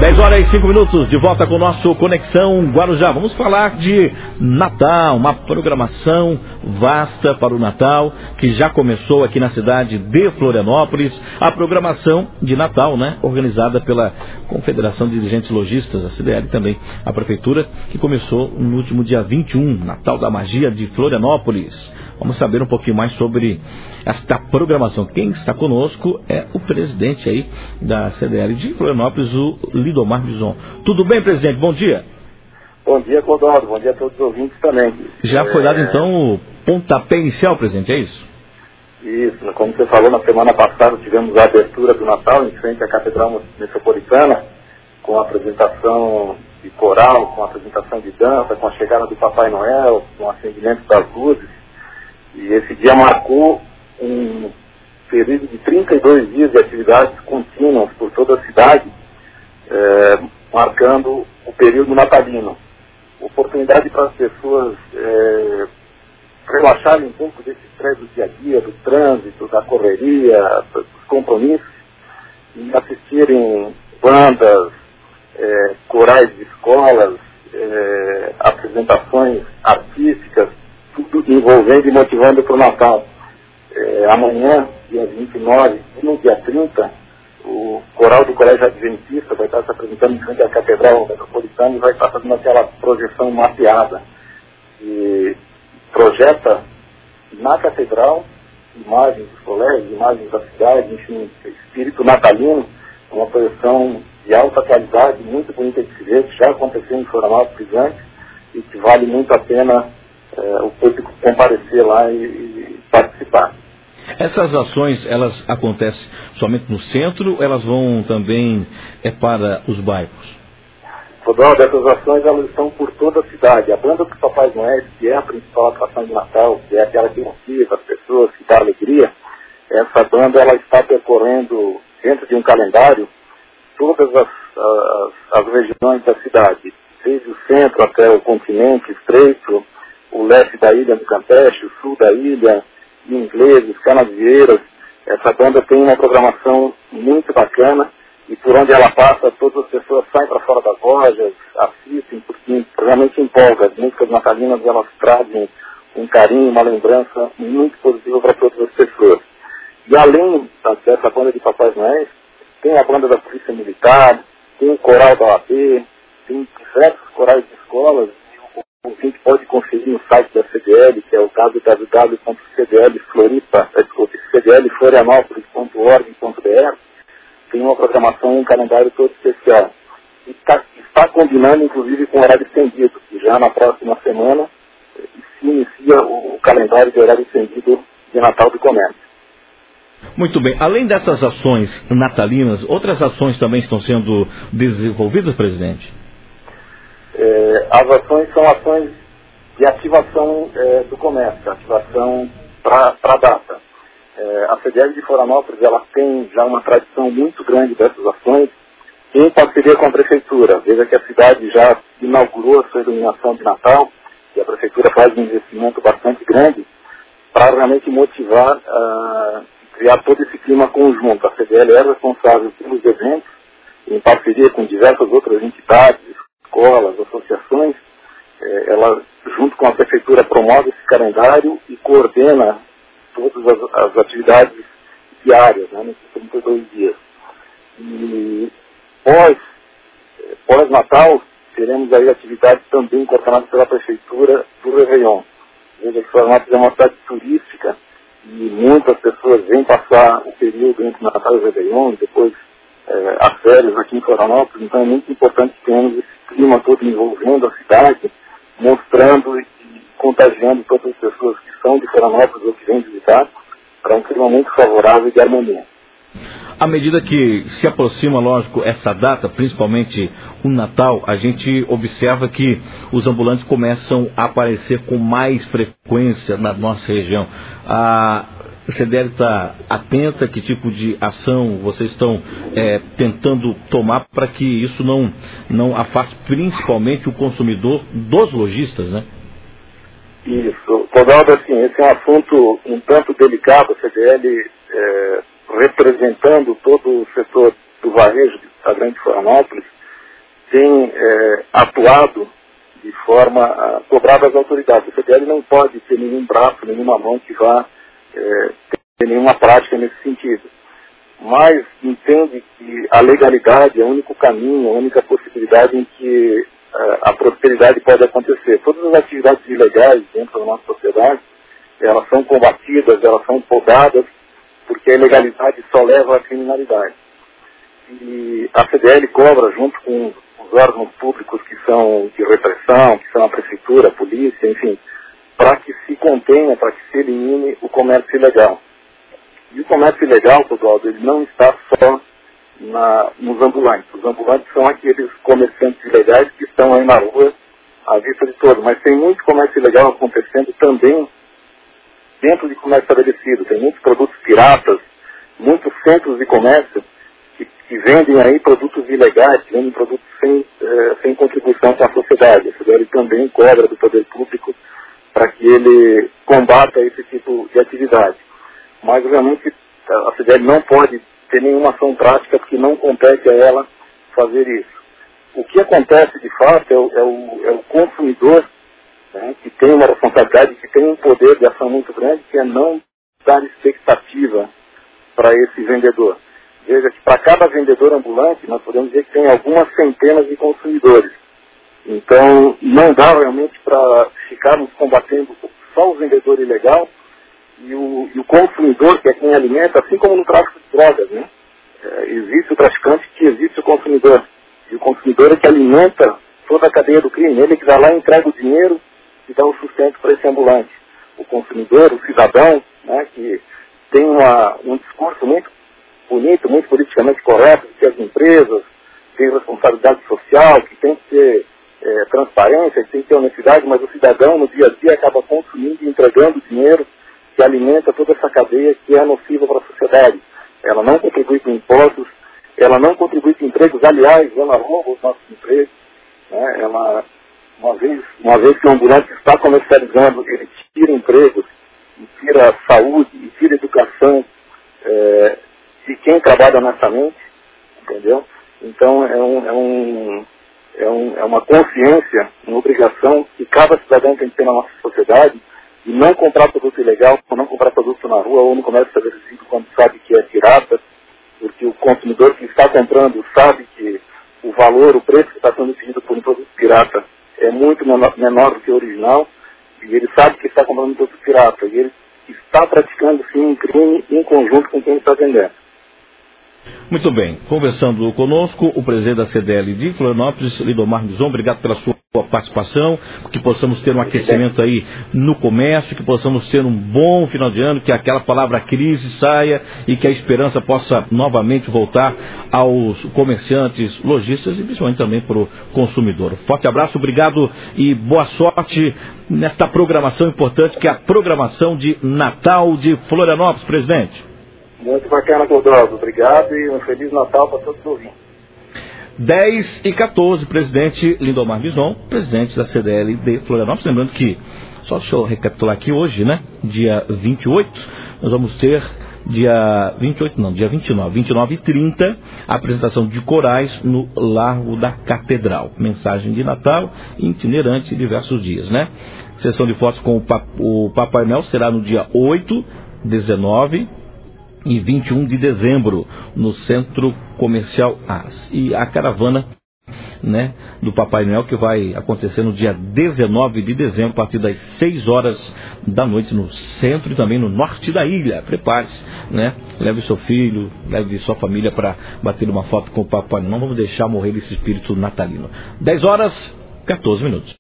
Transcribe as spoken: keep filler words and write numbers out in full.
dez horas e cinco minutos, de volta com o nosso Conexão Guarujá. Vamos falar de Natal, uma programação vasta para o Natal, que já começou aqui na cidade de Florianópolis. A programação de Natal, né, organizada pela Confederação de Dirigentes Lojistas, a C D L também, a Prefeitura, que começou no último dia vinte e um, Natal da Magia de Florianópolis. Vamos saber um pouquinho mais sobre esta programação. Quem está conosco é o presidente aí da C D L de Florianópolis, o Lidomar Bison. Tudo bem, presidente? Bom dia. Bom dia, Clodoaldo. Bom dia a todos os ouvintes também. Já foi dado, então, o pontapé inicial, presidente, é isso? Isso. Como você falou, na semana passada tivemos a abertura do Natal em frente à Catedral Metropolitana, com a apresentação de coral, com a apresentação de dança, com a chegada do Papai Noel, com o acendimento das luzes. E esse dia marcou um período de trinta e dois dias de atividades contínuas por toda a cidade, é, marcando o período natalino. Oportunidade para as pessoas é, relaxarem um pouco desse estresse do dia a dia, do trânsito, da correria, dos compromissos, e assistirem bandas, é, corais de escolas, é, apresentações artísticas, tudo envolvendo e motivando para o Natal. É, amanhã, dia vinte e nove, e no dia trinta, o coral do Colégio Adventista vai estar se apresentando em frente à Catedral Metropolitana e vai estar fazendo aquela projeção mapeada, que projeta na Catedral imagens dos colégios, imagens da cidade, enfim, espírito natalino, uma projeção de alta qualidade, muito bonita de se ver, que já aconteceu em Florianópolis antes, e que vale muito a pena é, o público comparecer lá e, e participar. Essas ações, elas acontecem somente no centro ou elas vão também é, para os bairros? Clodoaldo, essas ações elas estão por toda a cidade. A banda dos Papai Noel, que é a principal atração de Natal, que é aquela que motiva as pessoas, que dá alegria, essa banda ela está percorrendo dentro de um calendário todas as, as, as regiões da cidade, desde o centro até o continente estreito, o leste da ilha do Campeche, o sul da ilha, ingleses, canavieiras. Essa banda tem uma programação muito bacana e por onde ela passa, todas as pessoas saem para fora das lojas, assistem, porque realmente empolga. As músicas natalinas, elas trazem um carinho, uma lembrança muito positiva para todas as pessoas. E além dessa banda de Papai Noel, tem a banda da Polícia Militar, tem o coral da O A B, tem diversos corais de escolas. O ouvinte pode conferir no site da C D L, que é o w w w ponto c d l floripa, desculpe, c d l florianópolis ponto org ponto b r. Tem uma programação, um calendário todo especial. E tá, está combinando, inclusive, com o horário estendido, que já na próxima semana se inicia o, o calendário de horário estendido de Natal do Comércio. Muito bem. Além dessas ações natalinas, outras ações também estão sendo desenvolvidas, presidente? É, as ações são ações de ativação é, do comércio, ativação para a data. É, a C D L de Florianópolis ela tem já uma tradição muito grande dessas ações, em parceria com a Prefeitura. Veja que a cidade já inaugurou a sua iluminação de Natal, e a Prefeitura faz um investimento bastante grande para realmente motivar, uh, criar todo esse clima conjunto. A C D L é responsável pelos eventos, em parceria com diversas outras entidades, escolas, associações. Eh, ela, junto com a Prefeitura, promove esse calendário e coordena todas as, as atividades diárias, né, nesses trinta e dois dias. E pós, pós-Natal, teremos aí atividades também coordenadas pela Prefeitura do Réveillon. Veja que Florianópolis é uma cidade turística e muitas pessoas vêm passar o período entre Natal e Réveillon, e depois eh, as férias aqui em Florianópolis. Então é muito importante que tenhamos esse clima todo envolvendo a cidade, mostrando e contagiando todas as pessoas que são de Florianópolis ou que vêm visitar, para um clima muito favorável e de harmonia. À medida que se aproxima, lógico, essa data, principalmente o Natal, a gente observa que os ambulantes começam a aparecer com mais frequência na nossa região. A C D L está atenta? Que tipo de ação vocês estão é, tentando tomar para que isso não, não afaste principalmente o consumidor dos lojistas, né? Isso. Clodoaldo, assim, esse é um assunto um tanto delicado. A C D L é, representando todo o setor do varejo da Grande Florianópolis, tem é, atuado de forma a cobrar das autoridades. O C D L não pode ter nenhum braço, nenhuma mão que vá é, ter nenhuma prática nesse sentido. Mas entende que a legalidade é o único caminho, a única possibilidade em que é, a prosperidade pode acontecer. Todas as atividades ilegais dentro da nossa sociedade, elas são combatidas, elas são podadas, porque a ilegalidade só leva à criminalidade. E a C D L cobra, junto com os órgãos públicos que são de repressão, que são a prefeitura, a polícia, enfim, para que se contenha, para que se elimine o comércio ilegal. E o comércio ilegal, Clodoaldo, ele não está só na, nos ambulantes. Os ambulantes são aqueles comerciantes ilegais que estão aí na rua à vista de todos. Mas tem muito comércio ilegal acontecendo também dentro de comércio estabelecido. Tem muitos produtos piratas, muitos centros de comércio que, que vendem aí produtos ilegais, que vendem produtos sem, eh, sem contribuição com a sociedade. A C D L também cobra do poder público para que ele combata esse tipo de atividade. Mas, realmente, a C D L não pode ter nenhuma ação prática porque não compete a ela fazer isso. O que acontece, de fato, é o, é o, é o consumidor, né, que tem uma responsabilidade, que tem um poder de ação muito grande, que é não dar expectativa para esse vendedor. Veja que para cada vendedor ambulante, nós podemos dizer que tem algumas centenas de consumidores. Então, não dá realmente para ficarmos combatendo só o vendedor ilegal, E o, e o consumidor, que é quem alimenta, assim como no tráfico de drogas, né? É, existe o traficante que existe o consumidor. E o consumidor é que alimenta toda a cadeia do crime. Ele que vai lá e entrega o dinheiro e dá o sustento para esse ambulante. O consumidor, o cidadão, né, que tem uma, um discurso muito bonito, muito politicamente correto, de que as empresas têm responsabilidade social, que tem que ter é, transparência, que tem que ter honestidade, mas o cidadão no dia a dia acaba consumindo e entregando dinheiro que alimenta toda essa cadeia que é nociva para a sociedade. Ela não contribui com impostos, ela não contribui com empregos, aliás, ela rouba os nossos empregos. Né? Ela, uma, vez, uma vez que o ambulante está comercializando, ele tira empregos, e tira saúde, e tira educação é, de quem trabalha honestamente, entendeu? Então é, um, é, um, é, um, é uma consciência, uma obrigação que cada cidadão tem que ter na nossa sociedade, e não comprar produto ilegal, não comprar produto na rua ou no comércio estabelecido quando sabe que é pirata, porque o consumidor que está comprando sabe que o valor, o preço que está sendo pedido por um produto pirata é muito menor, menor do que o original, e ele sabe que está comprando um produto pirata, e ele está praticando sim um crime em conjunto com quem está vendendo. Muito bem, conversando conosco o presidente da C D L de Florianópolis, Lindomar Bison, obrigado pela sua participação, que possamos ter um aquecimento aí no comércio, que possamos ter um bom final de ano, que aquela palavra crise saia e que a esperança possa novamente voltar aos comerciantes, lojistas e principalmente também para o consumidor. Forte abraço, obrigado e boa sorte nesta programação importante que é a programação de Natal de Florianópolis, presidente. Muito bacana, Clodoaldo. Obrigado e um Feliz Natal para todos os ouvintes. dez e quatorze, presidente Lindomar Bison, presidente da C D L de Florianópolis. Lembrando que, só deixa eu recapitular aqui hoje, né? Dia vinte e oito, nós vamos ter, dia vinte e oito não, dia vinte e nove, vinte e nove e trinta, a apresentação de corais no Largo da Catedral. Mensagem de Natal itinerante diversos dias, né? Sessão de fotos com o, Pap o Papai Noel será no dia oito, dezenove e vinte e um de dezembro, no Centro Comercial As. E a caravana, né, do Papai Noel, que vai acontecer no dia dezenove de dezembro, a partir das seis horas da noite, no centro e também no norte da ilha. Prepare-se, né? Leve seu filho, leve sua família para bater uma foto com o Papai Noel. Não vamos deixar morrer esse espírito natalino. dez horas, quatorze minutos.